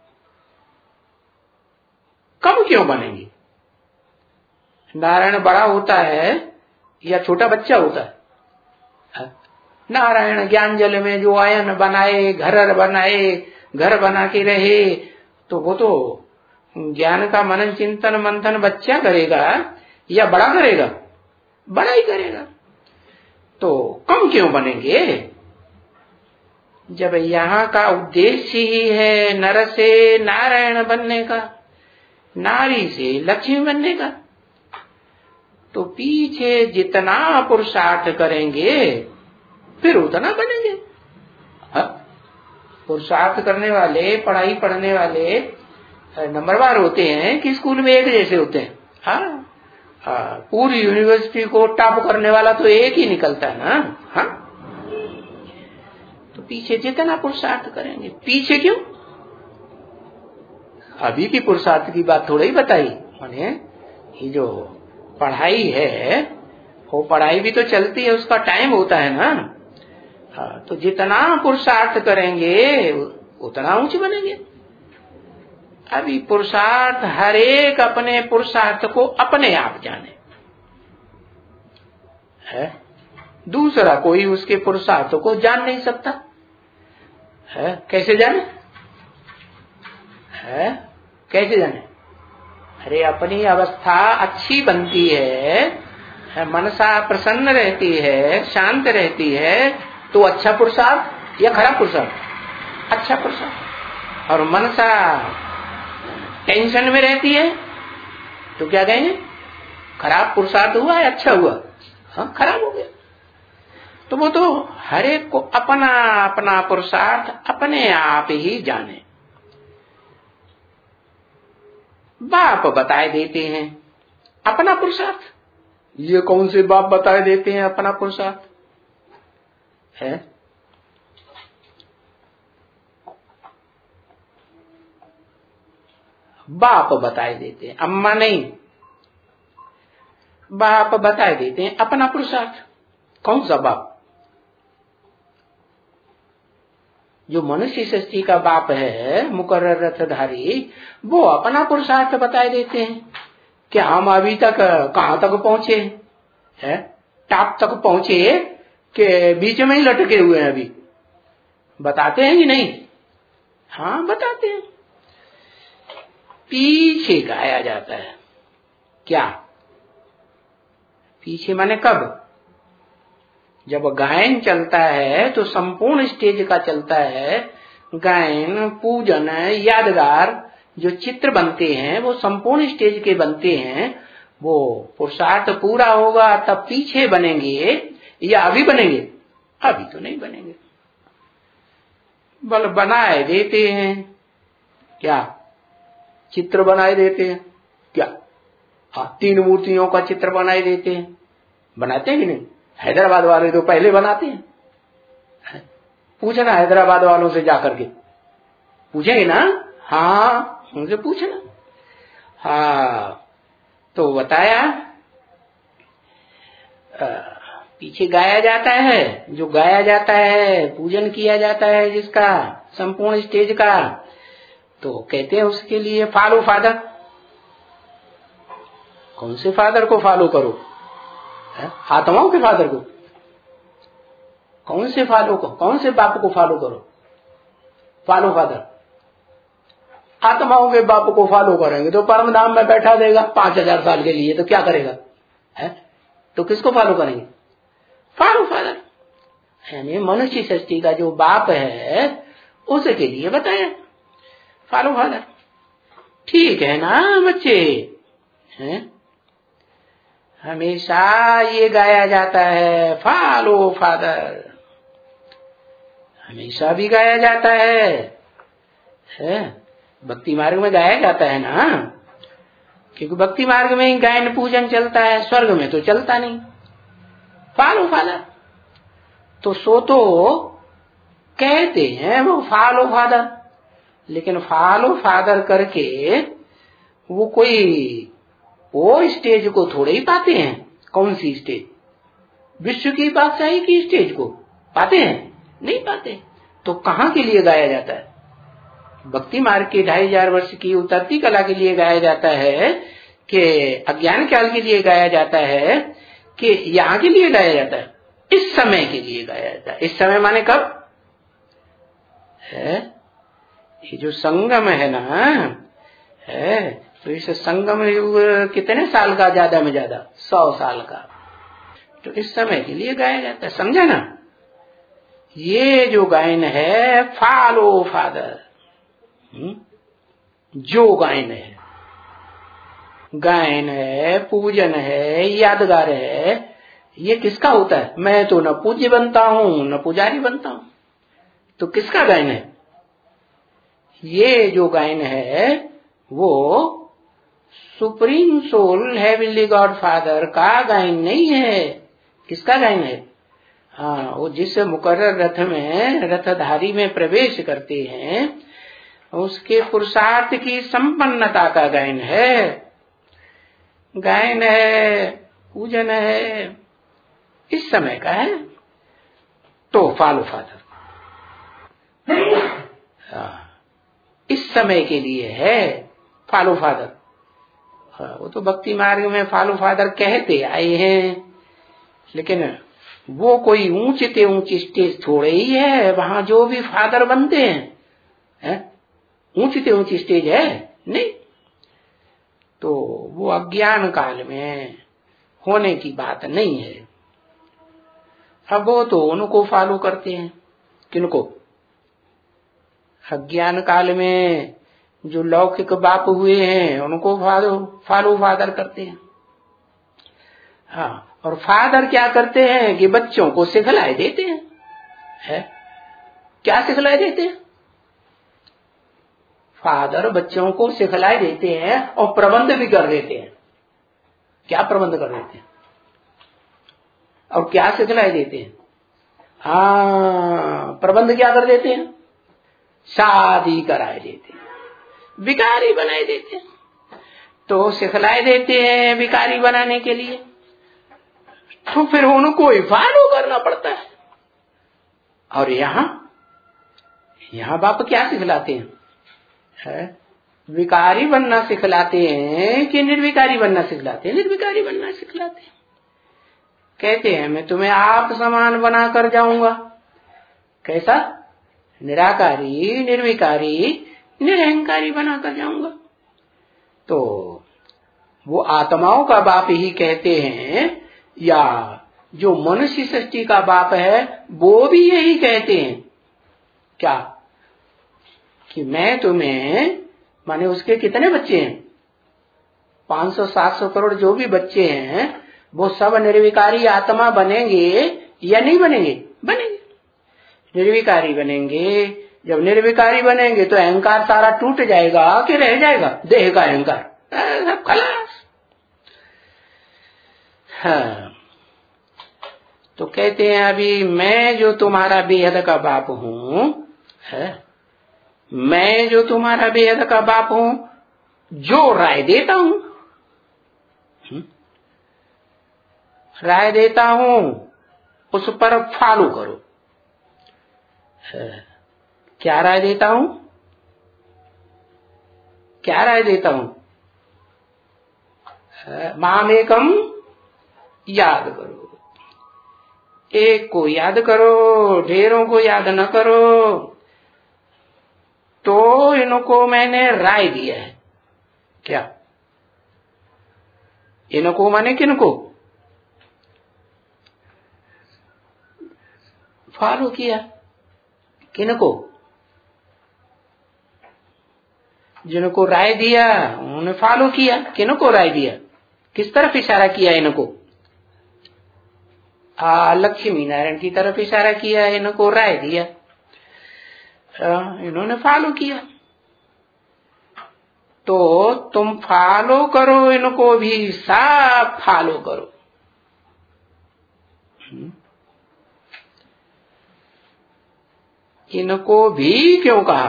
Speaker 1: कब क्यों बनेंगे? नारायण बड़ा होता है या छोटा बच्चा होता है? है? नारायण ज्ञान जल में जो आयन बनाए, घर बनाए, घर बना के रहे, तो वो तो ज्ञान का मनन चिंतन मंथन बच्चा करेगा या बड़ा करेगा? बड़ा ही करेगा। तो कम क्यों बनेंगे जब यहाँ का उद्देश्य ही है नर से नारायण बनने का, नारी से लक्ष्मी बनने का। तो पीछे जितना पुरुषार्थ करेंगे फिर उतना बनेंगे। पुरुषार्थ करने वाले, पढ़ाई पढ़ने वाले नंबरवार होते हैं कि स्कूल में एक जैसे होते हैं? हाँ, हाँ, पूरी यूनिवर्सिटी को टॉप करने वाला तो एक ही निकलता है ना। हाँ, तो पीछे जितना पुरुषार्थ करेंगे। पीछे क्यों? अभी की पुरुषार्थ की बात थोड़ा ही बताई। माने ये जो पढ़ाई है वो पढ़ाई भी तो चलती है, उसका टाइम होता है ना। हाँ, तो जितना पुरुषार्थ करेंगे उतना ऊंचे बनेंगे। अभी पुरुषार्थ हर एक अपने पुरुषार्थ को अपने आप जाने है, दूसरा कोई उसके पुरुषार्थ को जान नहीं सकता है। कैसे जाने है, कैसे जाने? अरे अपनी अवस्था अच्छी बनती है, है मनसा प्रसन्न रहती है, शांत रहती है, तो अच्छा पुरुषार्थ या खराब पुरुषार्थ? अच्छा पुरुषार्थ। और मनसा टेंशन में रहती है तो क्या कहेंगे? खराब पुरुषार्थ हुआ या अच्छा हुआ? हाँ, खराब हो गया। तो वो तो हर एक को अपना अपना पुरुषार्थ अपने आप ही जाने। बाप बताए देते हैं अपना पुरुषार्थ। ये कौन से बाप बताए देते हैं अपना पुरुषार्थ है? बाप बताए देते हैं, अम्मा नहीं। बाप बताए देते हैं अपना पुरुषार्थ। कौन सा बाप? जो मनुष्य सृष्टि का बाप है, मुकर्रर रथधारी, वो अपना पुरुषार्थ बताए देते हैं कि हम अभी तक कहां तक पहुंचे हैं, टॉप तक पहुंचे कि बीच में ही लटके हुए हैं। अभी बताते हैं कि नहीं? हाँ, बताते हैं। पीछे गाया जाता है। क्या पीछे माने कब? जब गायन चलता है तो संपूर्ण स्टेज का चलता है। गायन, पूजन, यादगार जो चित्र बनते हैं वो संपूर्ण स्टेज के बनते हैं। वो पुरुषार्थ पूरा होगा तब पीछे बनेंगे या अभी बनेंगे? अभी तो नहीं बनेंगे। बल बनाए देते हैं। क्या चित्र बनाए देते हैं? क्या हाँ, तीन मूर्तियों का चित्र बनाए देते हैं। बनाते हैं कि नहीं? हैदराबाद वाले तो पहले बनाते हैं। पूछना हैदराबाद वालों से जाकर के, पूछेंगे ना? हाँ, उनसे पूछना। हाँ, तो बताया आ, पीछे गाया जाता है। जो गाया जाता है, पूजन किया जाता है जिसका, संपूर्ण स्टेज का, तो कहते हैं उसके लिए फॉलो फादर। कौन से फादर को फॉलो करो? आत्माओं के फादर को? कौन से फॉलो को, कौन से बाप को फॉलो करो? Follow father. आत्माओं के बाप को फॉलो करेंगे तो परम धाम में बैठा देगा पांच हजार साल के लिए, तो क्या करेगा है? तो किसको फॉलो करेंगे? फॉलो फादर, यानी मनुष्य सृष्टि का जो बाप है उसके लिए बताया फॉलो फादर। ठीक है ना बच्चे? हैं? हमेशा ये गाया जाता है फॉलो फादर, हमेशा भी गाया जाता है, है? भक्ति मार्ग में गाया जाता है ना, क्योंकि भक्ति मार्ग में ही गायन पूजन चलता है, स्वर्ग में तो चलता नहीं। फॉलो फादर तो सो तो कहते हैं वो फॉलो फादर, लेकिन फॉलो फादर करके वो कोई वो स्टेज को थोड़े ही पाते हैं। कौन सी स्टेज? विश्व की बादशाही की स्टेज को पाते हैं? नहीं पाते। तो कहाँ के लिए गाया जाता है? भक्ति मार्ग के ढाई हजार वर्ष की उतरती कला के लिए गाया जाता है कि अज्ञान काल के लिए गाया जाता है कि यहाँ के लिए गाया जाता है? इस समय के लिए गाया जाता है। इस समय माने कब है? ये जो संगम है ना, है तो इस संगम युग कितने साल का? ज्यादा में ज्यादा सौ साल का। तो इस समय के लिए गाया जाता है, समझा ना? ये जो गायन है फॉलो फादर, जो गायन है, गायन है, पूजन है, यादगार है, ये किसका होता है? मैं तो न पूज्य बनता हूं न पुजारी बनता हूं, तो किसका गायन है? ये जो गायन है वो supreme soul heavenly God father का गायन नहीं है। किसका गायन है? हाँ, वो जिस मुकर्रर रथ में रथधारी में प्रवेश करते हैं उसके पुरुषार्थ की संपन्नता का गायन है, गायन है, पूजन है, इस समय का है। तो फॉलो फादर इस समय के लिए है फॉलो फादर। वो तो भक्ति मार्ग में फॉलो फादर कहते आए हैं, लेकिन वो कोई ऊंचे ते ऊंची स्टेज थोड़े ही है वहां जो भी फादर बनते हैं, है? ऊंची ते ऊंची स्टेज है नहीं। तो वो अज्ञान काल में होने की बात नहीं है। अब वो तो उनको फॉलो करते हैं। किनको? अज्ञान काल में जो लौकिक बाप हुए हैं उनको फॉलो फॉलो फादर करते हैं। हाँ, और फादर क्या करते हैं कि बच्चों को सिखलाए देते हैं, है? क्या सिखलाए देते हैं? फादर बच्चों को सिखलाए देते हैं और प्रबंध भी कर देते हैं। क्या प्रबंध कर देते हैं और क्या सिखलाए देते हैं? हाँ, प्रबंध क्या कर देते हैं? शादी कराए देते हैं, भिखारी बनाए देते हैं। तो सिखलाए देते हैं भिखारी बनाने के लिए, तो फिर उनको ही फॉलो करना पड़ता है। और यहाँ यहाँ बाप क्या सिखलाते हैं? है विकारी बनना सिखलाते हैं कि निर्विकारी बनना सिखलाते हैं? निर्विकारी बनना सिखलाते हैं। कहते हैं मैं तुम्हें आप समान बना कर जाऊंगा। कैसा? निराकारी, निर्विकारी, निरहंकारी बना कर जाऊंगा। तो वो आत्माओं का बाप ही कहते हैं, या जो मनुष्य सृष्टि का बाप है वो भी यही कहते हैं। क्या? कि मैं तुम्हें, माने उसके कितने बच्चे हैं? पांच सौ सात सौ करोड़ जो भी बच्चे हैं वो सब निर्विकारी आत्मा बनेंगे या नहीं बनेंगे? बनेंगे, निर्विकारी बनेंगे। जब निर्विकारी बनेंगे तो अहंकार सारा टूट जाएगा कि रह जाएगा? देह का अहंकार सब खलास। हाँ, तो कहते हैं अभी मैं जो तुम्हारा बेहद का बाप हूं, है मैं जो तुम्हारा बेहद का बाप हूं, जो राय देता हूं, राय देता हूं उस पर फॉलो करो। क्या राय देता हूं? क्या राय देता हूं? माम एकम याद करो, एक को याद करो, ढेरों को याद न करो। तो इनको मैंने राय दिया है। क्या? इनको माने किनको? फॉलो किया। किनको? जिनको राय दिया उन्होंने फॉलो किया। किनको राय दिया? किस तरफ इशारा किया इनको? आ, लक्ष्मी नारायण की तरफ इशारा किया, इनको राय दिया, आ, इन्होंने फॉलो किया। तो तुम फॉलो करो इनको भी, सब फॉलो करो। इनको भी क्यों कहा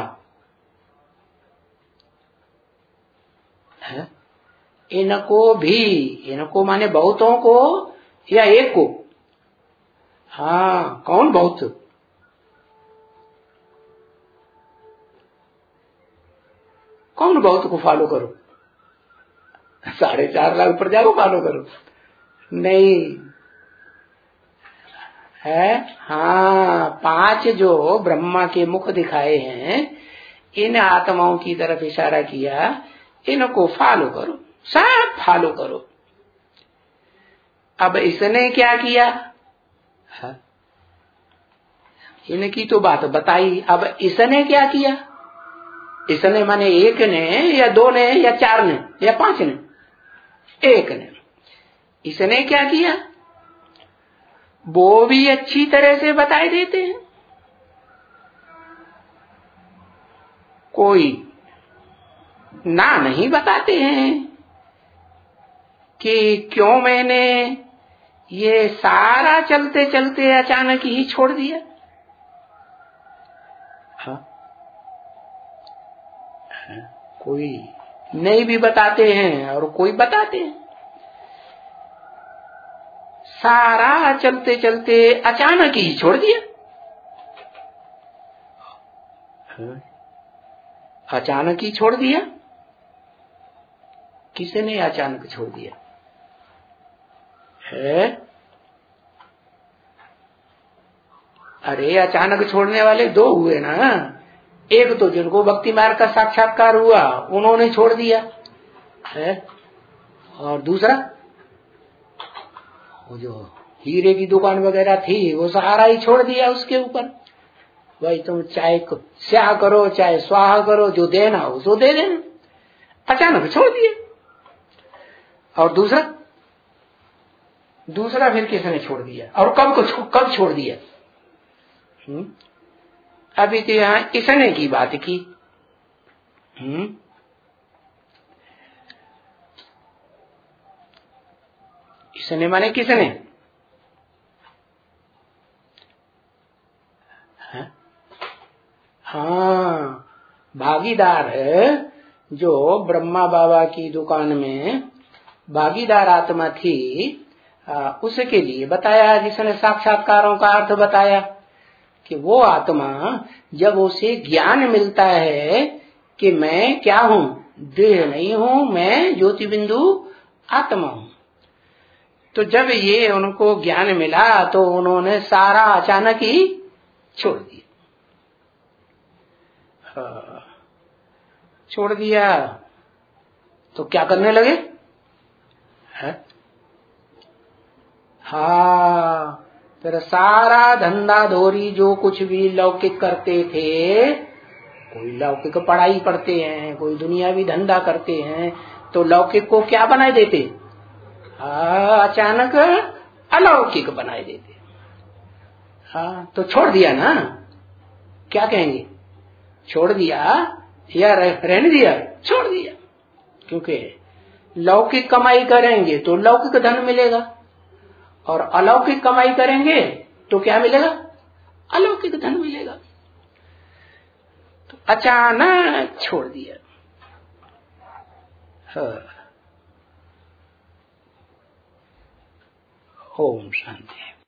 Speaker 1: है? इनको भी, इनको माने बहुतों को या एक को? हाँ, कौन बहुत? कौन बहुत को फॉलो करो? साढ़े चार लाख प्रजा को फॉलो करो? नहीं है। हाँ, पांच जो ब्रह्मा के मुख दिखाए हैं, इन आत्माओं की तरफ इशारा किया, इनको फॉलो करो, सब फॉलो करो। अब इसने क्या किया? हाँ? इनकी तो बात बताई, अब इसने क्या किया? इसने माने एक ने या दो ने या चार ने या पांच ने? एक ने। इसने क्या किया? वो भी अच्छी तरह से बताए देते हैं। कोई ना नहीं बताते हैं कि क्यों मैंने ये सारा चलते चलते अचानक ही छोड़ दिया। हाँ? कोई नहीं भी बताते हैं और कोई बताते हैं। सारा चलते चलते अचानक ही छोड़ दिया। हाँ? अचानक ही छोड़ दिया। किसने अचानक छोड़ दिया है? अरे अचानक छोड़ने वाले दो हुए ना। एक तो जिनको भक्ति मार्ग का साक्षात्कार हुआ उन्होंने छोड़ दिया है, और दूसरा वो जो हीरे की दुकान वगैरह थी वो सारा ही छोड़ दिया उसके ऊपर। भाई तुम चाहे स्याह करो चाहे स्वाहा करो, जो देना हो सो दे देना। अचानक छोड़ दिया। और दूसरा दूसरा फिर किसने छोड़ दिया और कब को कब छोड़ दिया? हुँ? अभी तो यहां इसने की बात की। हुँ? इसने माने किसने? है? हाँ, भागीदार है। जो ब्रह्मा बाबा की दुकान में भागीदार आत्मा थी, आ, उसके लिए बताया, जिसने साक्षात्कारों का अर्थ बताया कि वो आत्मा जब उसे ज्ञान मिलता है कि मैं क्या हूं, देह नहीं हूं, मैं ज्योति बिंदु आत्मा हूं, तो जब ये उनको ज्ञान मिला तो उन्होंने सारा अचानक ही छोड़ दिया। छोड़ दिया तो क्या करने लगे? है? हाँ, फिर सारा धंधा धोरी जो कुछ भी लौकिक करते थे, कोई लौकिक पढ़ाई पढ़ते हैं, कोई दुनियावी धंधा करते हैं, तो लौकिक को क्या बनाए देते? हाँ, अचानक अलौकिक बनाए देते। हाँ, तो छोड़ दिया ना। क्या कहेंगे? छोड़ दिया या रहने दिया? छोड़ दिया। क्योंकि लौकिक कमाई करेंगे तो लौकिक धन मिलेगा, और अलौकिक कमाई करेंगे तो क्या मिलेगा? अलौकिक धन मिलेगा। तो अचानक छोड़ दिया। हाँ। ओम शांति।